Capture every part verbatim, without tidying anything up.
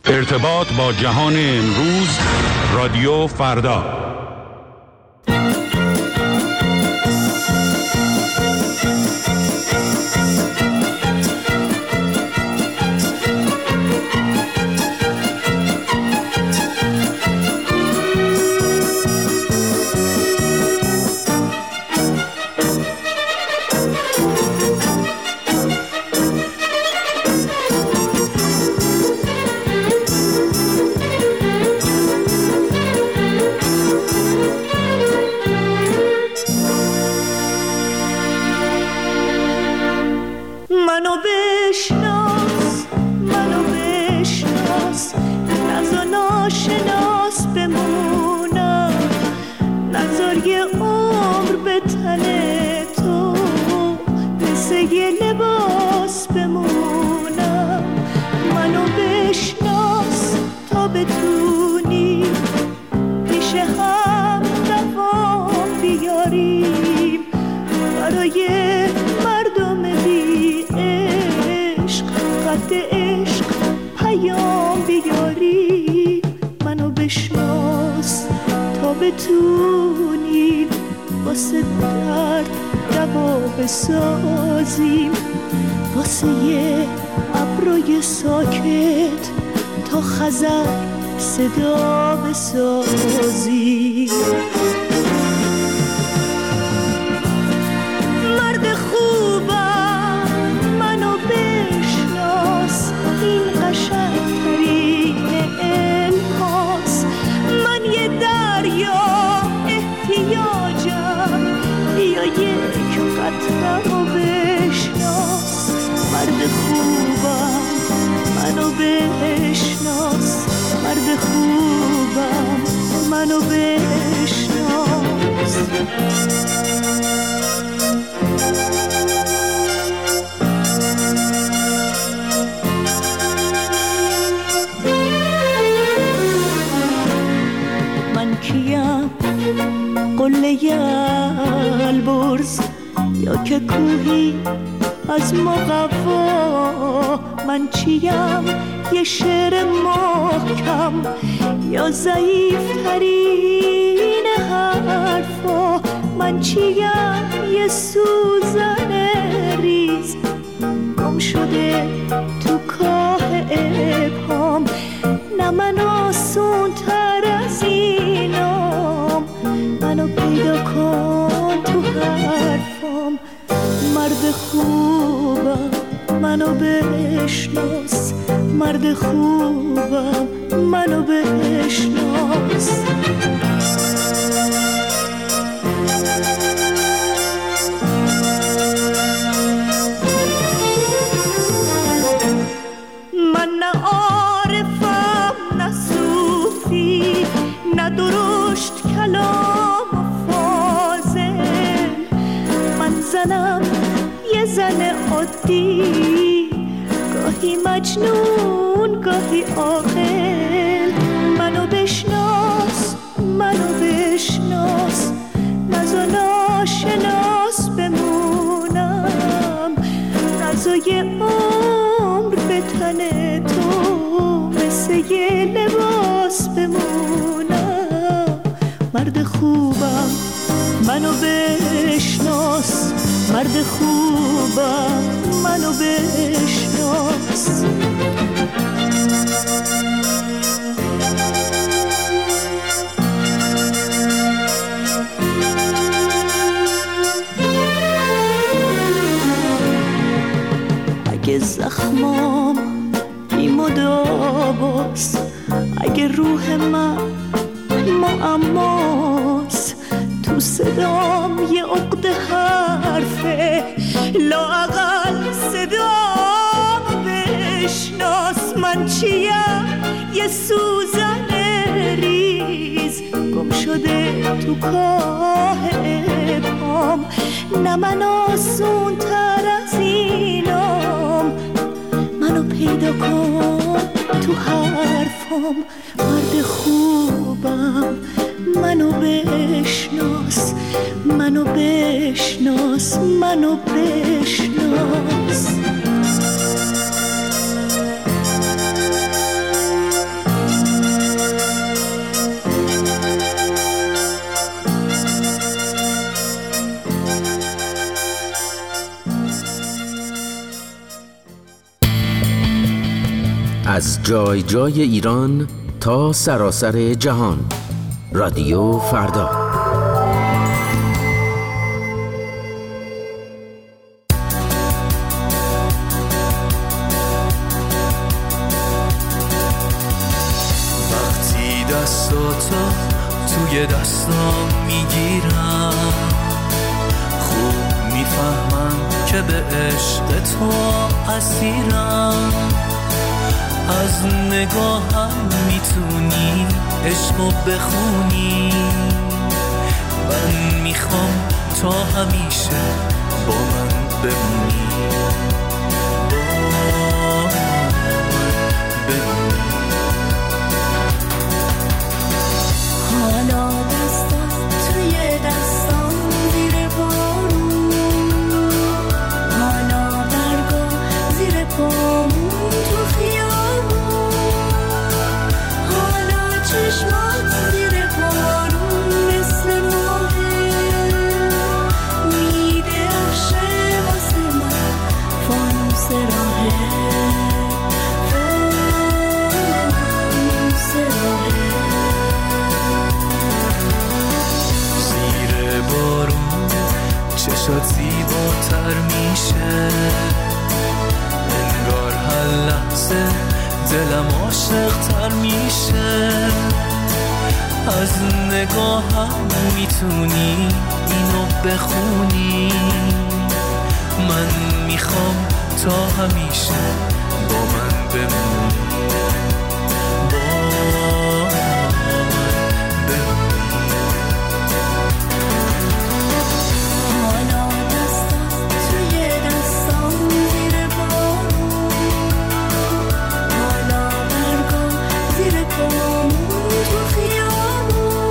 ارتباط با جهان امروز، رادیو فردا. بتونیم واسه درد دوا بسازیم، واسه یه ابروی ساکت تا خزر صدا بسازیم. مرد خوبم منو بشناس، این قشنگترین الهاست. من یه دریا احتیاجم، بیا یک قطره‌مو بشناس. مرد خوبم منو بشناس، مرد خوبم منو بشناس. من کیم؟ قله البرز یا که کوهی از مقوا؟ من چیم؟ یه شعر محکم یا ضعیف ترین حرفا؟ من چیم؟ یه سوزن ریز گم شده تو کاه ابهام. نه من آسون تر از اینام، منو پیدا کن تو حرفام. مرد خوبم منو بشناس، مرد خوبم منو بشناس. من نه عارفم نه صوفی، نه درشت کلام و فاضل. من زنم یه زن عادی، گاهی مجنون گاهی عاقل. منو بشناس منو بشناس، نزا ناشناس بمونم. نزای عمر به تن تو مثل یه لباس بمونم. مرد خوبم منو بشناس، مرد خوبم منو بشناس. اگه زخمام بی مداواست، اگه روح من معماست، تو صدام یه عقده حرفه، لااقل صدام بشناس. من چیم؟ یه سوزن ریز گم شده تو کاه ابهام. نه من آسون تر از اینام، منو پیدا کن تو حرفام. مرد خوبم منو بشناس، منو بشناس، منو بشناس. از جای جای ایران تا سراسر جهان. رادیو فردا. وقتی دستاتو توی دستام میگیرم، خوب میفهمم که به عشق تو اسیرم. از نگاهم میتونی عشقو بخونی، من میخوام تا همیشه با من بمونی، با من بمونی. حالا دستات توی دستام زیر بارون، حالا برگا زیر پامون تو خیابون، حالا چشمات زیر بارون مثل ماهه میدرخشه واسه من فانوس راهه، فانوس راهه. زیر بارون چشات زیباتر میشه، انگار هر لحظه دلم عاشق‌تر میشه. از نگاهم میتونی اینو بخونی، من میخوام تا همیشه با من بمونی، با من بمونی. حالا دستات توی دستام زیر بارون، حالا برگا زیر پامون تو خیابون،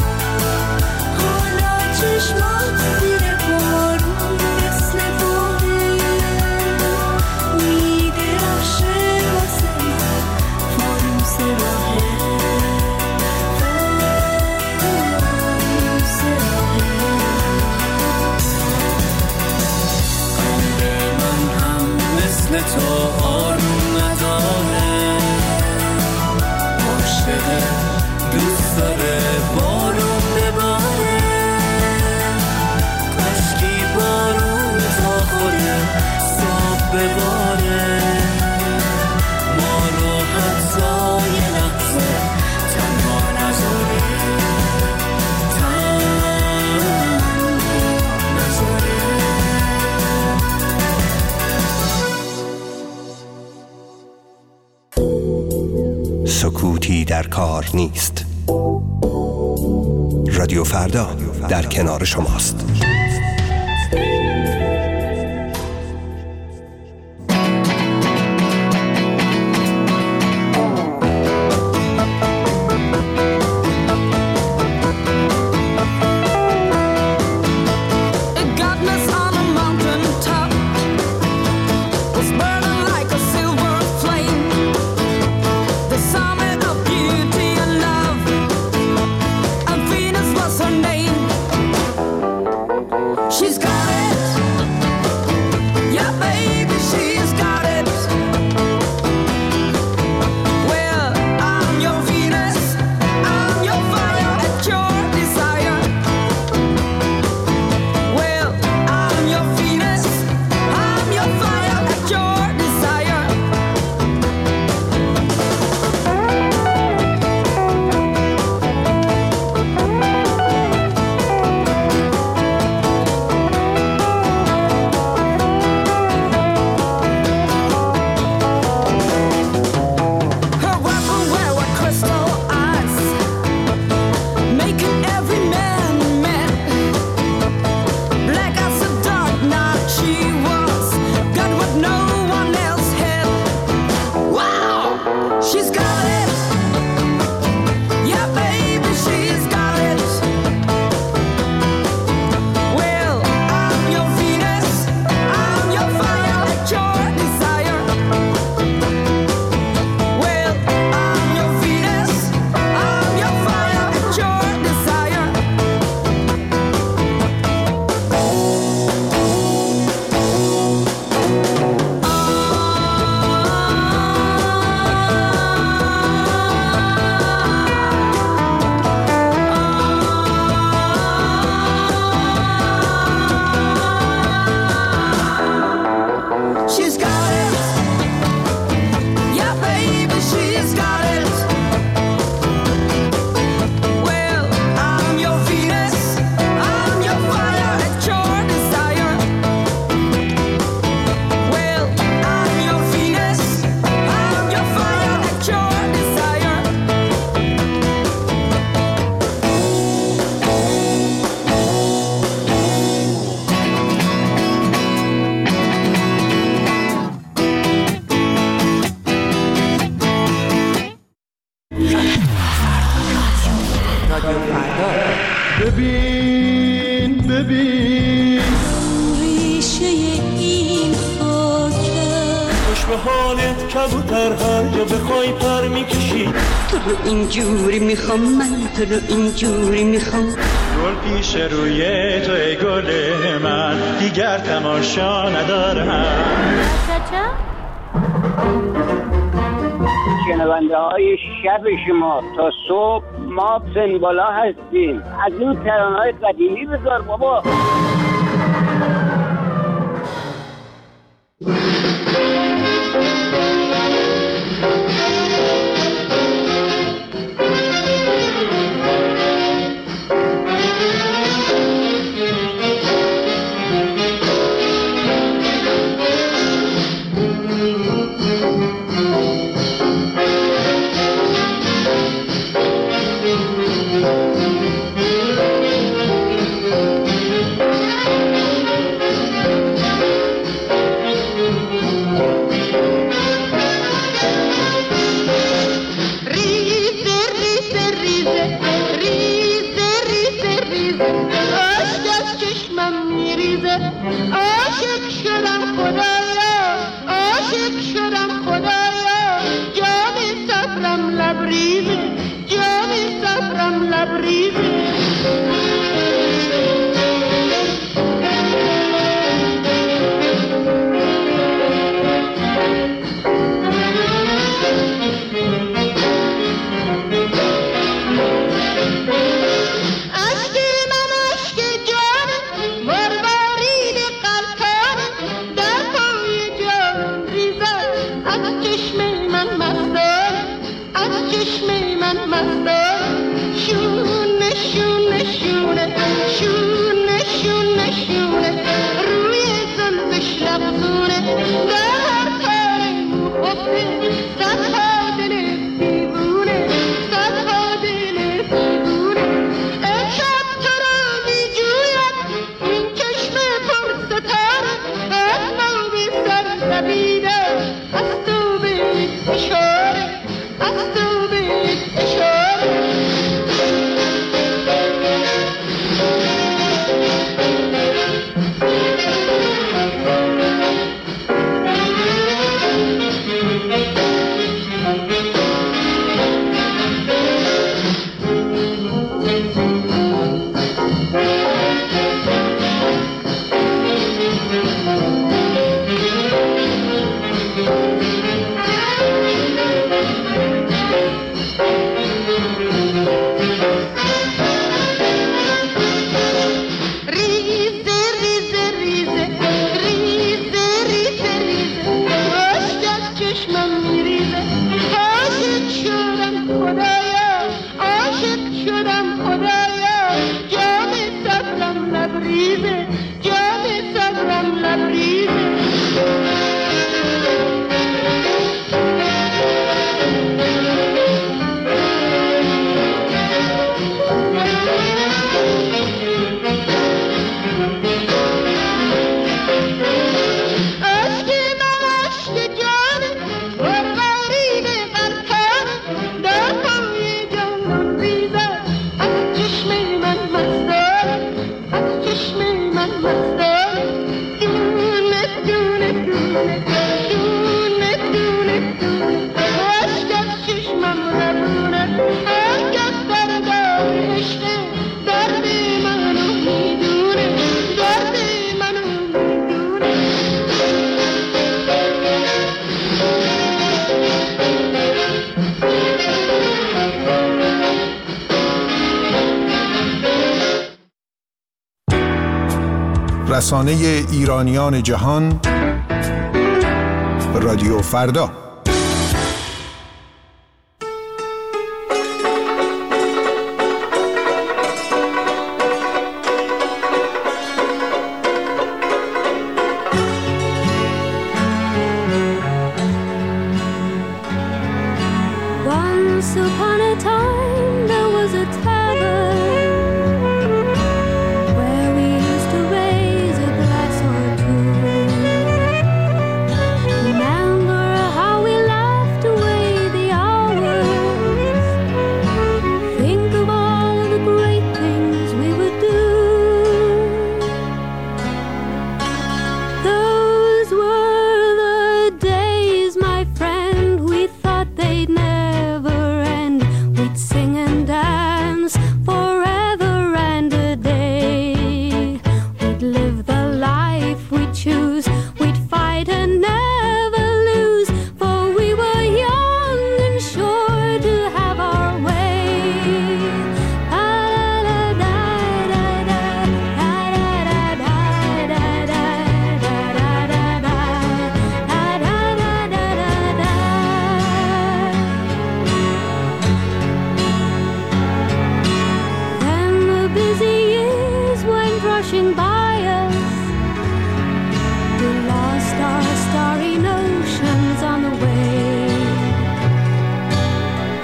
حالا چشمات زیر بارون مثل باغه میدرخشه واسه من فانوس راهه، فانوس راهه. قلب من هم مثل تو آروم نداره، عاشقه دوست داره بارون بباره. کاشکی بارون تا خوده صاحب بباره، ما رو حتی یه لحظه تنها نذاره، تنها نذاره. سکوتی در کار نیست. رادیو فردا در کنار شماست. Godness on a mountain top was burning like a silver flame, the summit of beauty and love, and Venus was her name. ببین ببین ریشه این خاکه خوش به حالت کبوتر هر جا بخوای پر میکشی. تو رو اینجوری میخوام من، تو رو اینجوری میخوام. گل پیش روی تو ای گل من، دیگر تماشا ندارم. شنونده های شب شما تا صبح ما سنبالا هستیم. از اون ترانه های قدیمی بذار بابا. رسانه ایرانیان جهان رادیو فردا. Once upon a time there was a tavern where we used to raise a glass or two. Remember how we laughed away the hours. Think of all the great things we would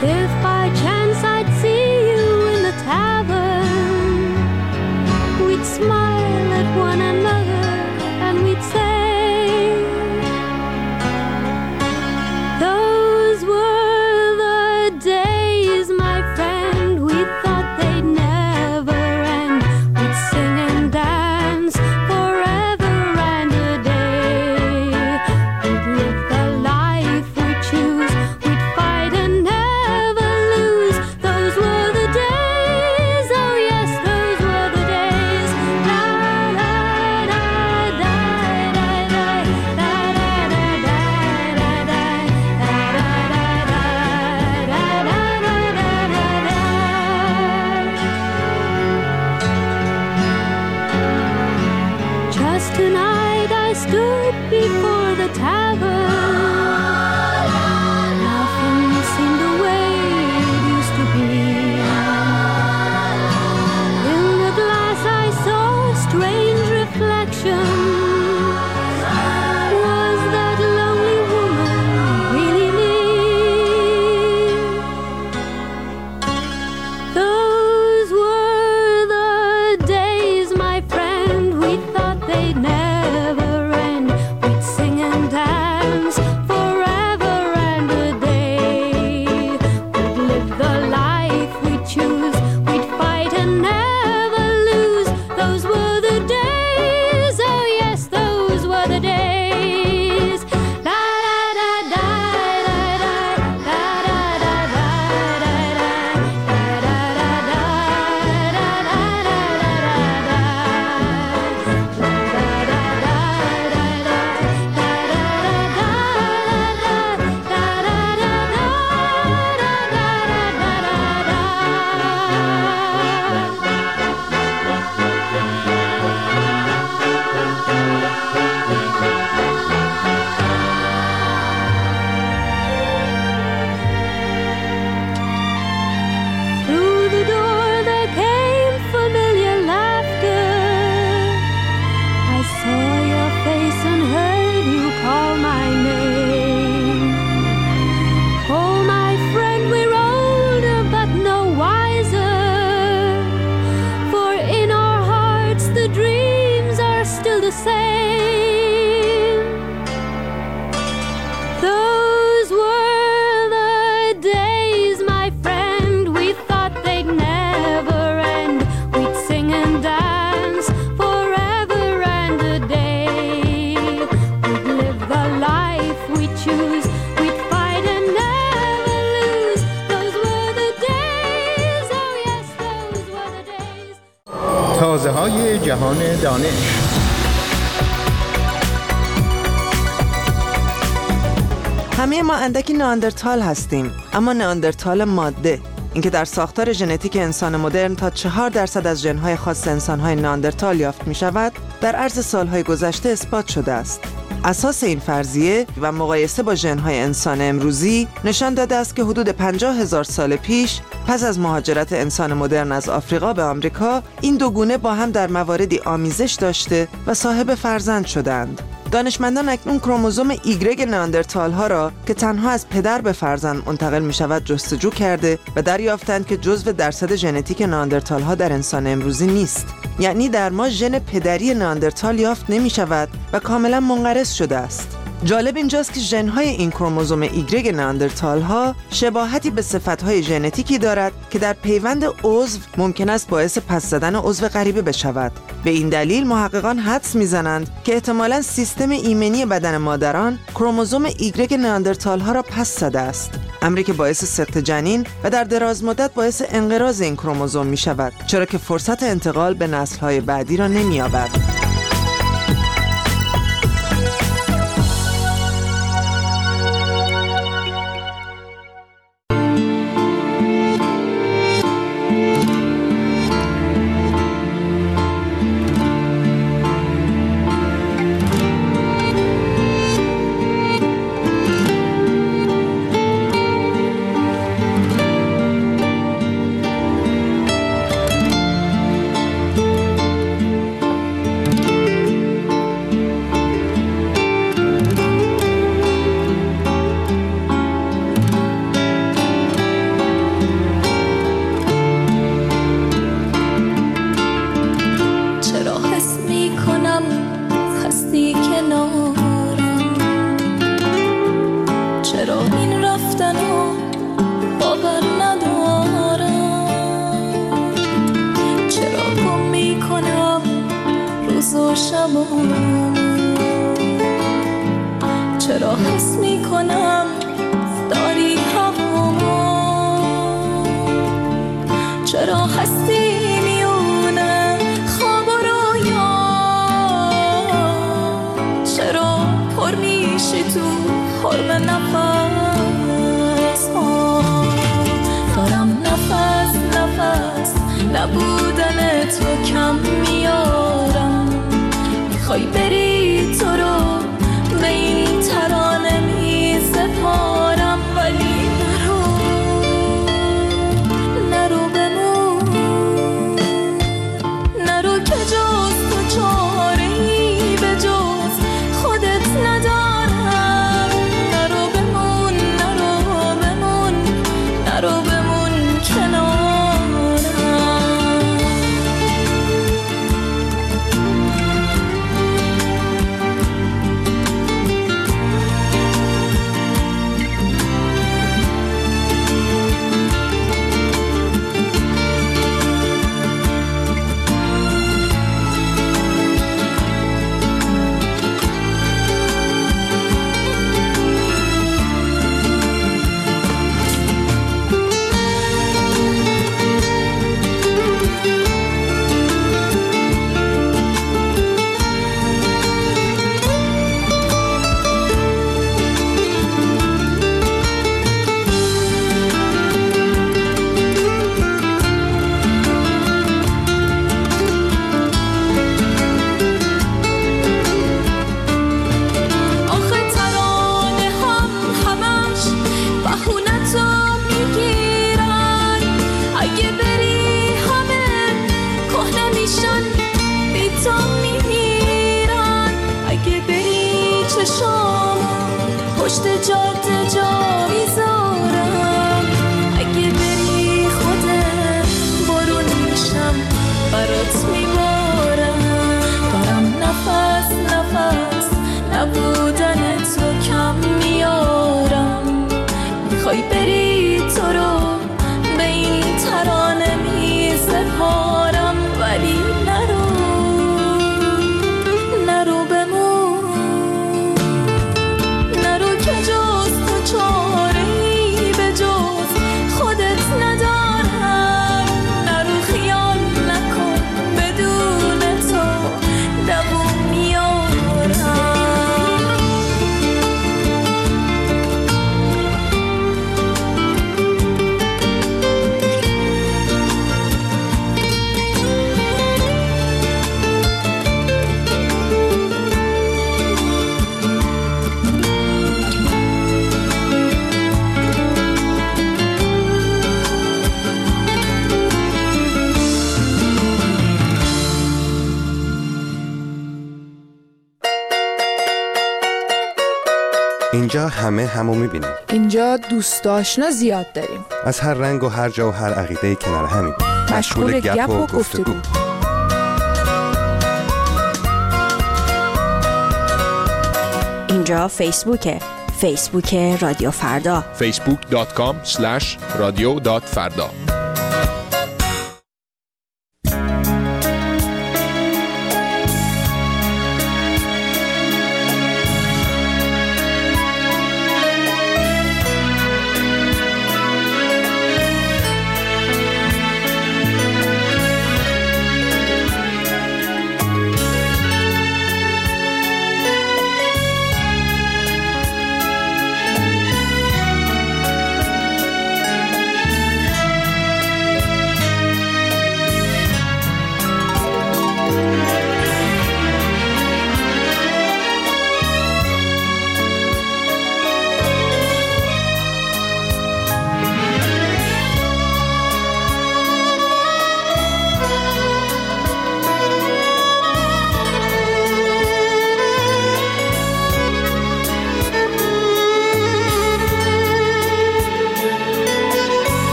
If by chance I'd see you in the tavern, we'd smile at one another and we'd say, those were the days, my friend, we thought they'd never end. We'd sing and dance forever and a day. We'd live the life we choose, we'd fight and never lose. Those were the days, oh yes, those were the days. La la da da da da da da da da da Just tonight I stood before the tavern. Nothing seemed the way it used to be. In the glass I saw a strange reflection. Was that lonely woman really me? Those were the days, my friend, we thought they'd never end. We'd sing and dance forever and a day. We'd live the life we choose, we'd fight and never lose. Those were the days, oh yes, those were the days. La da da da da da da da da da da Through the door there came familiar laughter. I saw your face and heard you call my name. Oh, my friend, we're older but no wiser. For in our hearts the dreams are still the same. Those were the days, my friend, we thought they'd never end. We'd sing and dance forever and a day. We'd live the life we choose, we'd fight and never lose. Those were the days, oh yes, those were the days. تازه های جهان دانش. همه ما اندکی نئاندرتال هستیم، اما نئاندرتال ماده، اینکه در ساختار ژنتیک انسان مدرن تا چهار درصد از ژن‌های خاص انسان‌های نئاندرتال یافت می‌شود، در عرض سال‌های گذشته اثبات شده است. اساس این فرضیه و مقایسه با ژن‌های انسان امروزی نشان داده است که حدود پنجاه هزار سال پیش پس از مهاجرت انسان مدرن از آفریقا به آمریکا، این دو گونه با هم در مواردی آمیزش داشته و صاحب فرزند شدند. دانشمندان اکنون کروموزوم ایگرگ نئاندرتال ها را که تنها از پدر به فرزند منتقل می شود جستجو کرده و دریافتند که جزو درصد ژنتیک نئاندرتال ها در انسان امروزی نیست. یعنی در ما ژن پدری نئاندرتال یافت نمی شود و کاملا منقرض شده است. جالب اینجاست که ژن‌های این کروموزوم ایگرگ نئاندرتال ها شباهتی به صفت‌های ژنتیکی دارد که در پیوند عضو ممکن است باعث پس زدن عضو غریبه بشود. به این دلیل محققان حدس می‌زنند که احتمالاً سیستم ایمنی بدن مادران کروموزوم ایگرگ نئاندرتال ها را پس زده است. امری که باعث سقط جنین و در دراز مدت باعث انقراض این کروموزوم می‌شود، چرا که فرصت انتقال به نسل‌های بعدی را نمی‌یابد. شام، چرا حس می کنم داری هوامو، چرا هستی میونه خواب و رویا، چرا پر میشی تو حرم نفس ها، دارم نفس نفس نبودن تو کم میارم، میخوای بری تو رو به این ترانه میسپارم، ولی نرو نرو بمون، نرو که جز تو چاره‌ای به جز خودت ندارم، نرو بمون نرو بمون نرو بمون کنارم. پشت جاده جا میذارم، اگه بری خودت بارون میشم برات میبارم، دارم نفس نفس نبودن تو کم میارم، میخوای بری تو رو به این ترانه میسپارم، ولی نرو نرو بمون، نرو که جز تو چاره‌ای به جز خودت ندارم، نرو خیال نکن بدون تو دووم میارم. اینجا همه همو میبینیم. اینجا دوست آشنا زیاد داریم. از هر رنگ و هر جا و هر عقیده‌ای کنار همیم. مشغول گپ و گفتگو. اینجا فیسبوکه. فیسبوک رادیو فردا. فیسبوک دات کام اسلش رادیو دات فردا.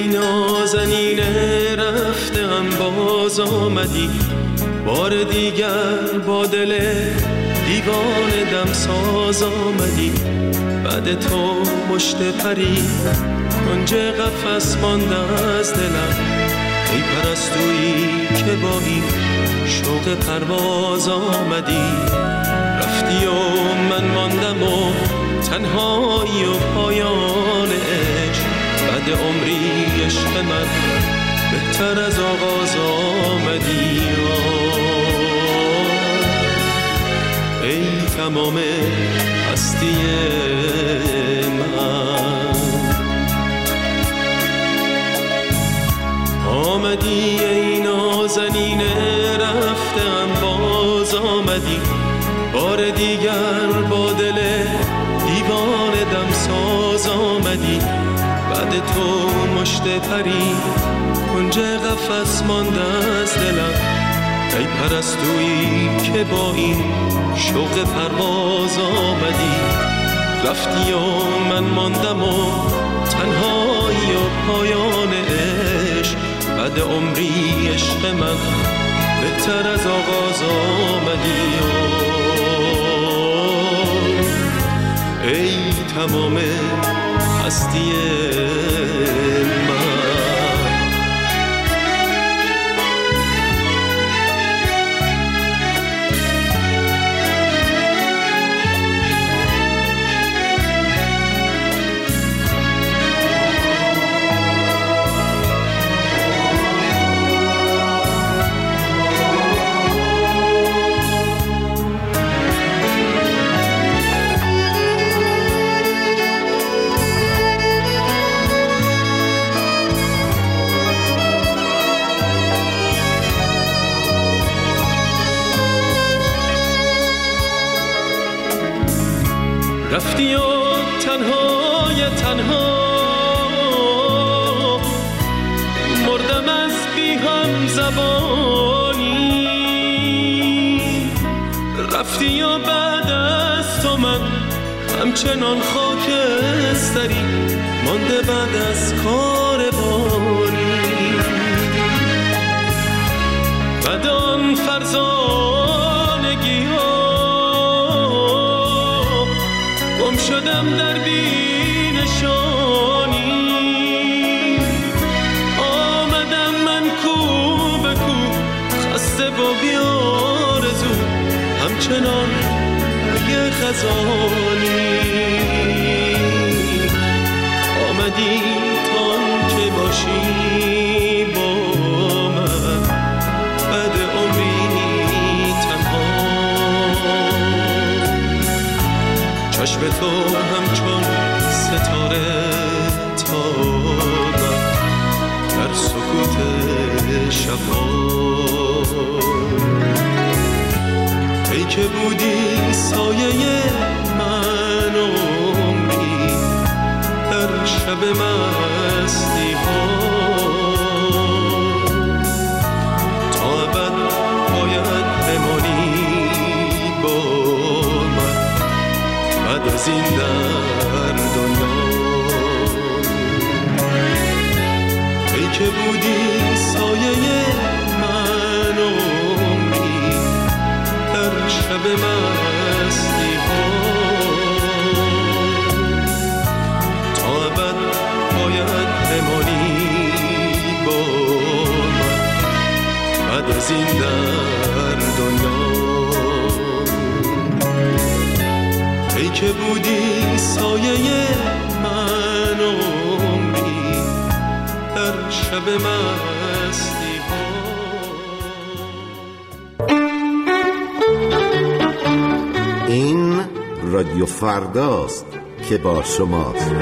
ای نازنینه رفتم باز آمدی، بار دیگر با دل دیوانه دم ساز آمدی. بعد تو مشت پری کنج قفس مانده از دلم، ای پرستویی که با این شوق پرواز آمدی. رفتی و من ماندم و تنهایی و پایان عشق، بعد عمری عشق من بهتر از آغاز آمدی. ای تمام هستی من، آمدی ای نازنینه رفتم باز آمدی، بار دیگر با دل دیوانه دم ساز آمدی. بعد تو مشت پری کنج قفس مانده از دلم، ای پرستویی که با این شوق پرواز آمدی. رفتی و من ماندم و تنهایی و پایان عشق، بعد عمری عشق من بهتر از آغاز آمدی. ای تمام هستی من. رفتی و تنهای تنها مردم از بی هم زبانی. رفتی و بعد از تو من همچنان خاکستری مانده بعد از کاروانی. بعد آن فرزانگی ها گم شدم در بی نشانی. آمدم من کو به کو خسته و بیارزو همچنان یه خزانی. آمدی تان که باشی با من بعد عمری تنها. چشم تو همچون ستاره تابم در سکوت شبها. ای که بودی سایه من عمری در شب مستی ها. تا ابد باید بمانی با من بعد از این در دنیا. ای که بودی سایه من عمری در شب مستی ها. تا ابد باید بمانی با من بعد از این در دنیا. ای که بودی سایه من عمری در شب مستی ها. این رادیو فرداست که با شماست.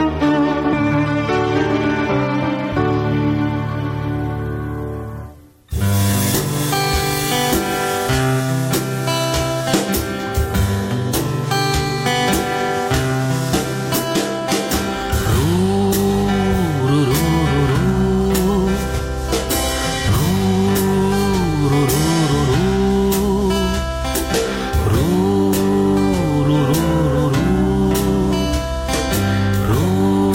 رو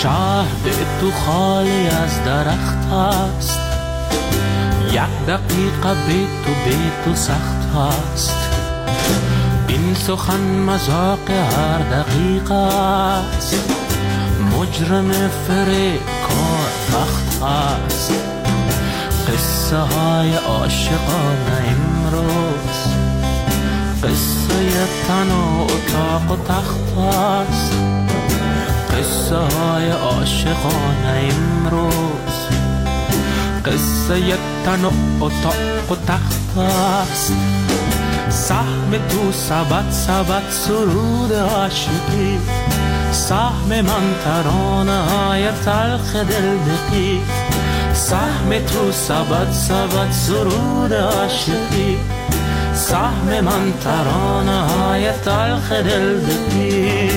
شهر به تو خالی از درخت است، یک دقیقه به تو به تو سخت است. این سخن مذاق هر دقیقه است، مجرم فریب کار بخت است. قصه های عاشقانه امروز قصه تن و اتاق و تخت است. قصه های عاشقانه امروز قصه تن و اتاق و تخت است. سهم تو سبت سبت سرود عاشقی، سهم من ترانه های تلخ دلبقی. سهم تو سبت سبت سرود عاشقی، سهم من ترانه های تلخ دلبقی.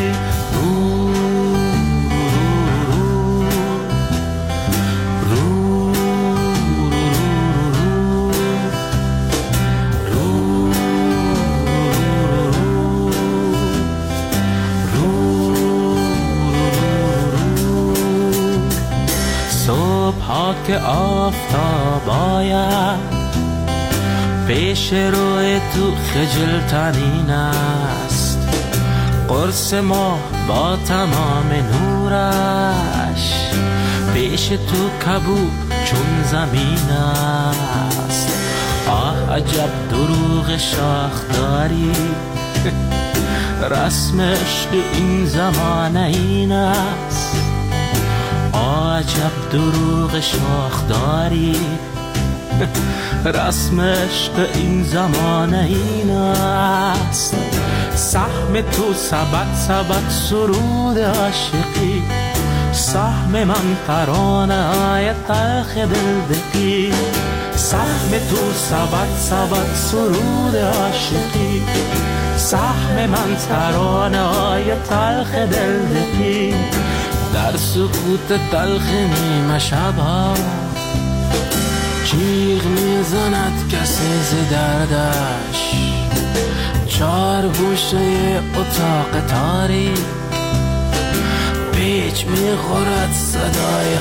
که آفتاب آید پیش روی تو خجلترین است. قرص ما با تمام نورش پیش تو کبود چون زمین است. آه عجب دروغ شاخداری، رسم عشق این زمانه این است. عجب دروغ شاخداری، رسم عشق این زمانه این است. سهم تو سبت سبت سرود عاشقی، سهم من ترانه های تلخ دلبقی. سهم تو سبت سبت سرود عاشقی، سهم من ترانه های تلخ دلبقی. در سکوت تلخ نیمه شبها جیغ میزند کسی ز دردش. چار گوشه اتاق تاریک پیچ میخورد صدای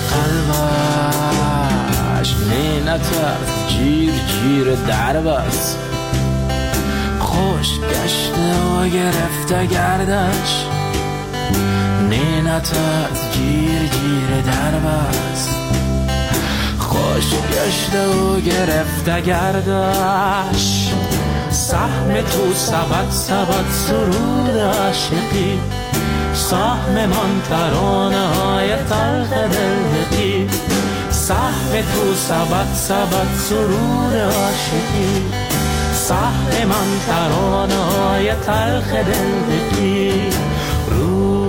قلبش. نه نترس جیر جیر درب است، خوش گشته و گرفته گردش. نه نترس جیر جیر درب است، خوش گشته و گرفته گردش. سهم تو سبت سبت سرود عاشقی، سهم من ترانه های تلخ دلبقی. سهم تو سبت سبت سرود عاشقی، سهم من ترانه های تلخ دلبقی. رو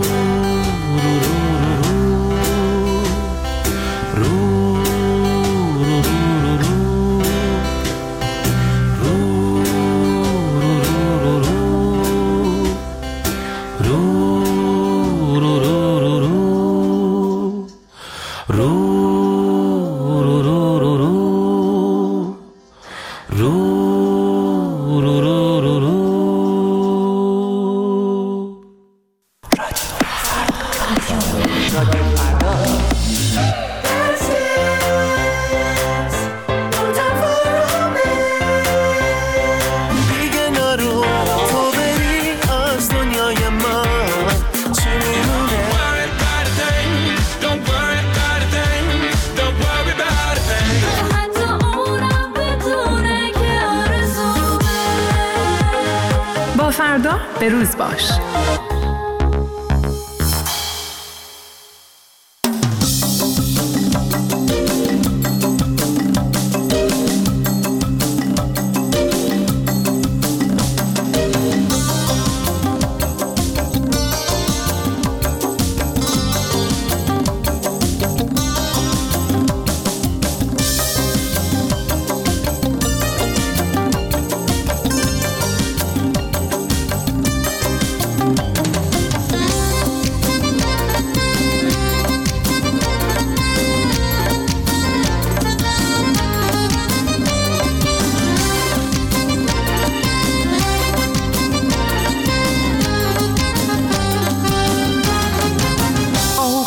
فردا به روز باش.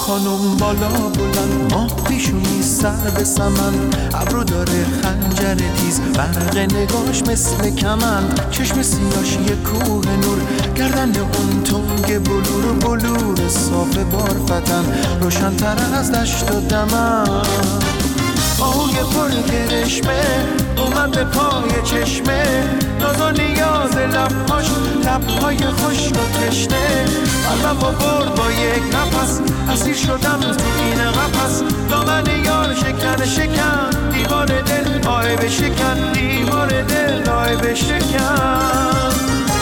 خانم بالا بلند، ماه پیشونی سر به سمن، ابرو داره خنجر تیز، برق نگاش مثل کمن، چشم سیاش یه کوه نور، گردن اون تنگ بلور بلور صاف بارفتن، روشن تر از دشت و دمن. آهوی پر کرشمه اومد به پای چشمه، ناز و نیاز لبهاش لبهای خشک و تشنه، قلبم و برد با یک نفس، اسیر شدم تو این قفس، دامن یار شکن شکن، دیوار دل آه بشکن، دیوار دل آه بشکن.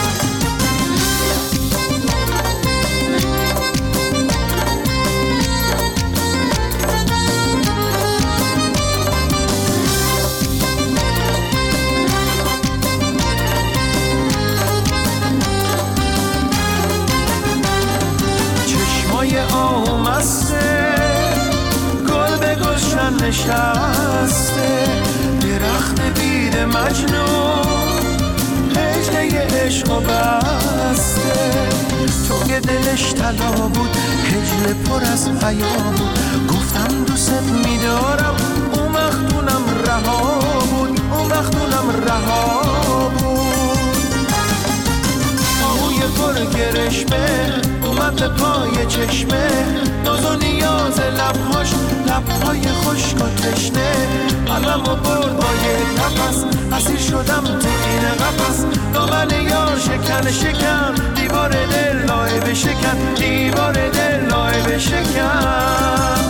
آمسته گل به گلشن نشسته، درخت بید مجنون هجله عشق و بسته، تو که دلش طلا بود هجله پر از حیا بود، گفتم دوست میدارم اون وقتونم رها بود، اون وقتونم رها بود. آهوی پر گرشمه اومد به پای چشمه، ناز و نیاز لبهاش لبهای خشک و تشنه، قلبم و برد با یک نفس، اسیر شدم تو این قفس، دامن یار شکن شکن، دیوار دل لای بشکن، دیوار دل لای بشکن.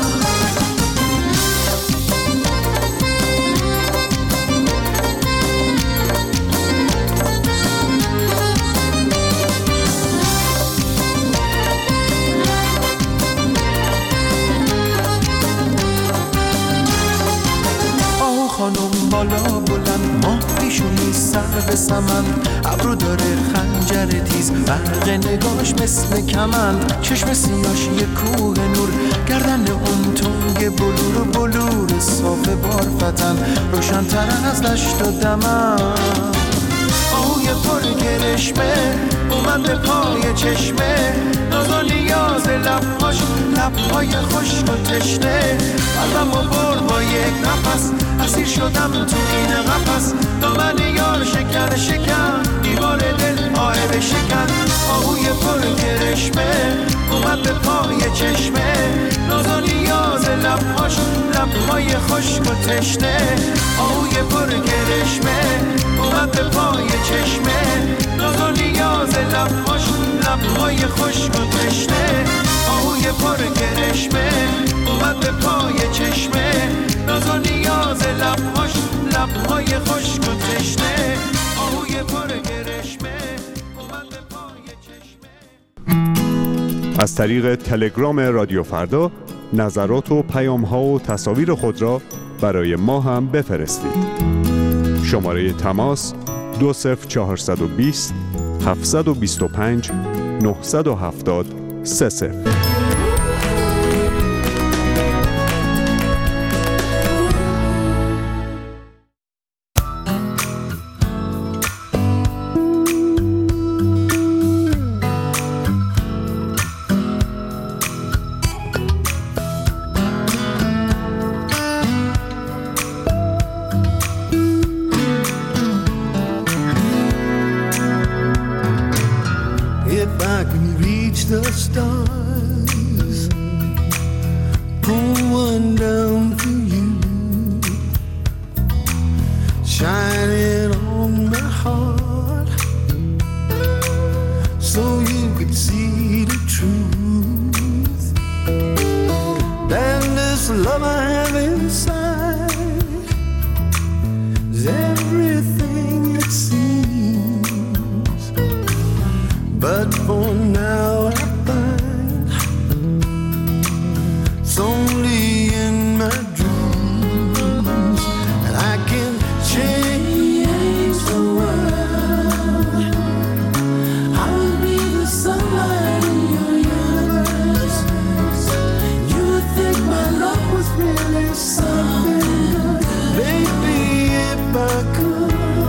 خانم بالا بلند، ماه پیشونی سر به سمن، ابرو داره خنجر تیز، برق نگاش مثل کمن، چشم سیاش یه کوه نور، گردن اون تنگ بلور بلور صاف بارفتن، روشن تر از دشت و دمن. آهوی پر گرشمه اومد به پای چشمه، ناز و نیاز لبهاش لبهای خشک و تشنه، قلبم و برد با یک نفس، اسیر شدم تو این قفس، دامن یار شکن شکن، دیوار دل آه بشکن. آهوی پر گرشمه اومد به پای چشمه، ناز و نیاز لبهاش لبهای خشک و تشنه، آهوی پر گرشمه اومد به پای چشمه، ناز و نیاز لبهاش لبهای خشک و تشنه، آهوی پر گرشمه اومد به پای چشمه، ناز و نیاز لبهاش لبهای خشک و تشنه، آهوی پر گرشمه اومد به پای چشمه. از طریق تلگرام رادیو فردا نظرات و پیام‌ها و تصاویر خود را برای ما هم بفرستید. شماره تماس دو صفر چهارصد و بیست هفتصد و بیست و پنج نهصد و هفتاد سه صفر. Baby, if I could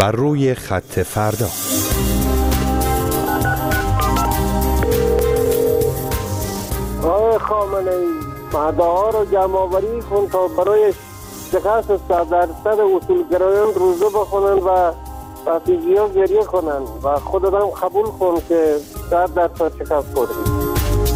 بر روی خط فردا. آقای خامنه‌ای، مدعا رو جمع آوری کن تا برای شکست صد درصد اصولگرایان روزه بخونن و رفیجی ها گریه کنن و خودت هم قبول کن که صد درصد شکست خوردی.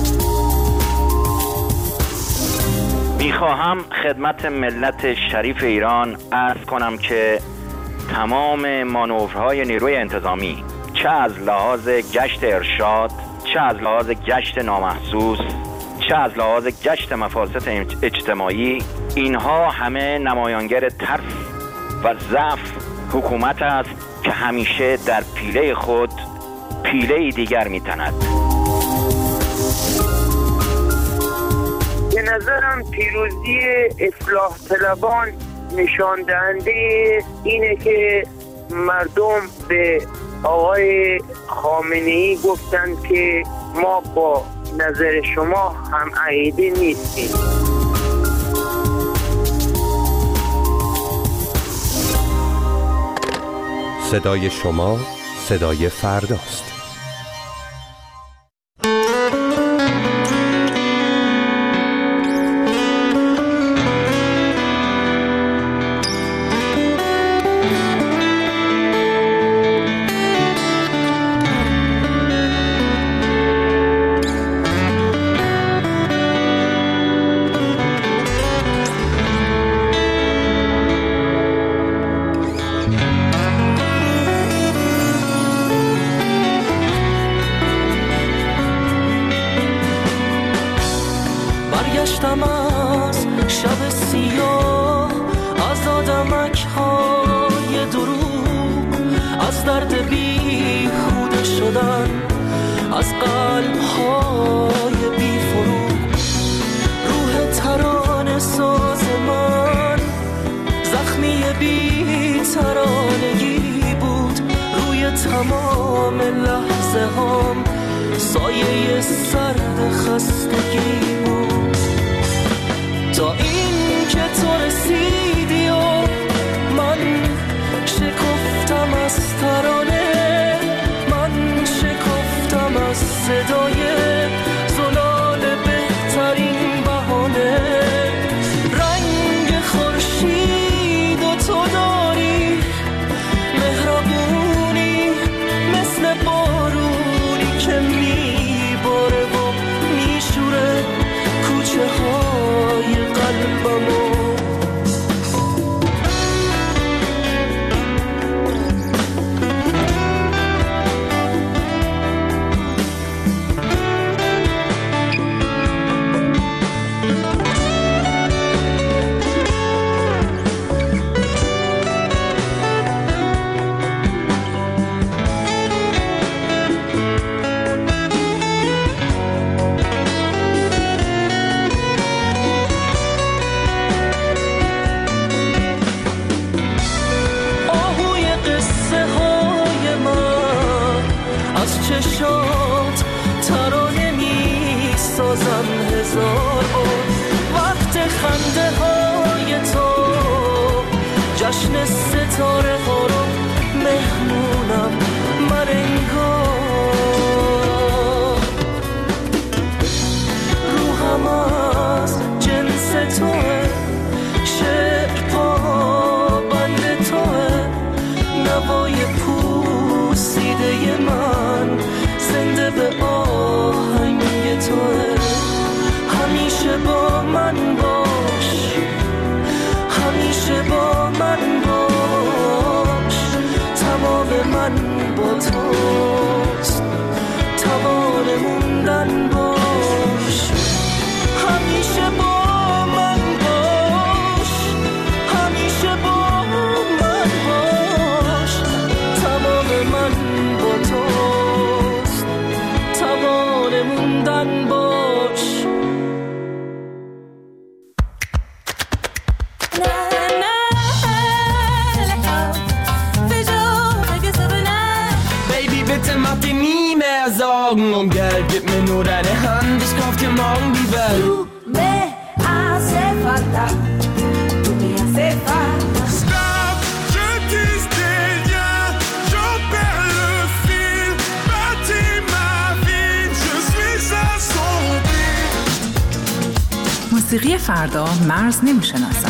میخواهم خدمت ملت شریف ایران عرض کنم که تمام مانورهای نیروی انتظامی، چه از لحاظ گشت ارشاد، چه از لحاظ گشت نامحسوس، چه از لحاظ گشت مفاسد اجتماعی، اینها همه نمایانگر ترس و ضعف حکومت است که همیشه در پیله خود پیله دیگر میتند. به نظرم پیروزی اصلاح طلبان نشان دهنده اینه که مردم به آقای خامنه‌ای گفتند که ما با نظر شما هم عقیده نیستیم. صدای شما صدای فرداست. برگشتم از شب سیاه، از آدمک های دروغ، از درد بیهوده شدن، از قلب های بی فروغ. روح ترانه ساز من زخمی بی ترانگی بود، روی تمام لحظه هم سایه سرد خستگی بود. تا این که تو رسیدی و من شکفتم از ترانه، من شکفتم از صدای زلال بهترین بهانه. رنگ خورشید و تو داری مهربونی مثل بارونی که میباره و میشوره کوچه های قلبمو. چشات ترانه می سازم هزار بار. وقت خنده های تو جشن ستاره ها رو مهمونم من انگار. روحم از جنس توه، شعر پا بند توه، نوای پوسیده من زنده به آهنگ توه. همیشه با من باش، همیشه با من باش، تمام من با توست، توان موندن باش. همیشه با من باش، همیشه با من باش، تمام من با توست، توان موندن باش. Baby, bitte mach dir nie mehr Sorgen um Geld, gib mir nur deine Hand, ich kauf dir morgen die Welt. Du me hace falta, tu me hace falta. Stop, je dis rien. موسیقی فردا مرز نمی‌شناسد.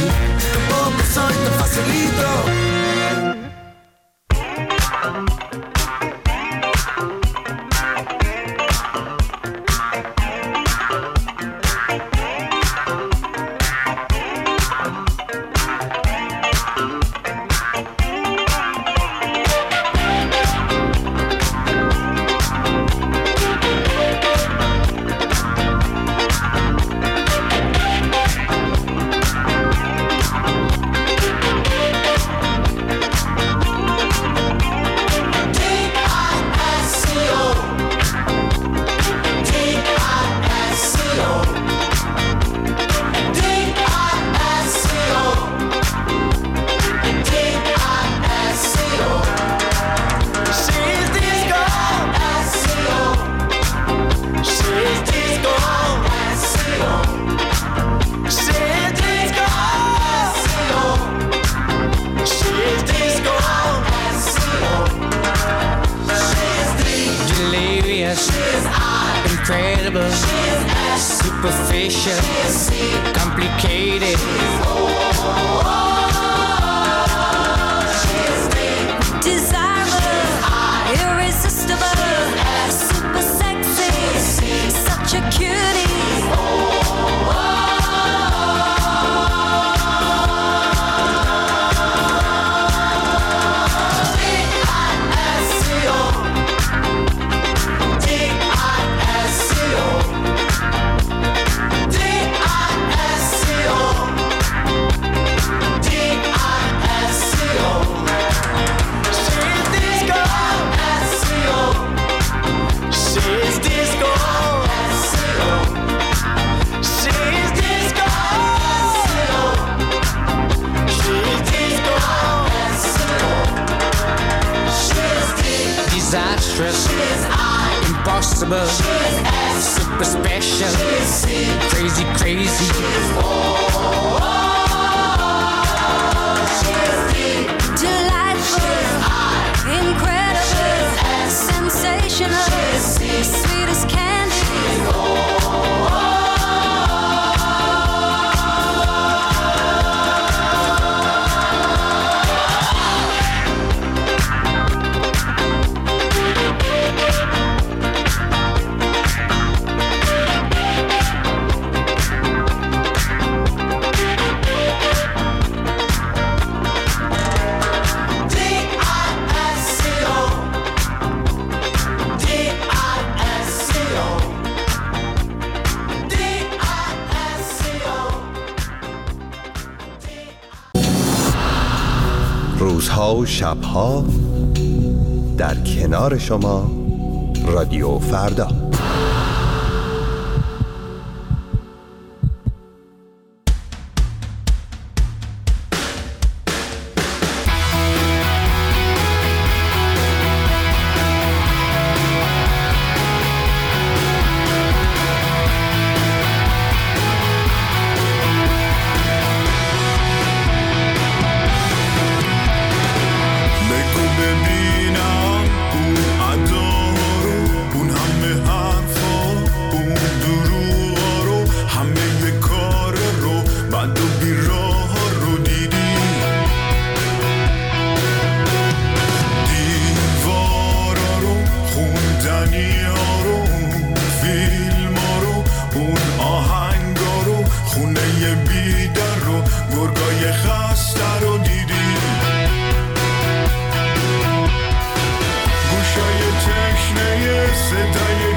Incredible, superficial, complicated. Desirable, irresistible, super sexy, such a cutie. Disastrous, impossible, super special, crazy, crazy. Delightful, incredible, sensational, sweet as candy. روزها و شبها در کنار شما رادیو فردا. صدای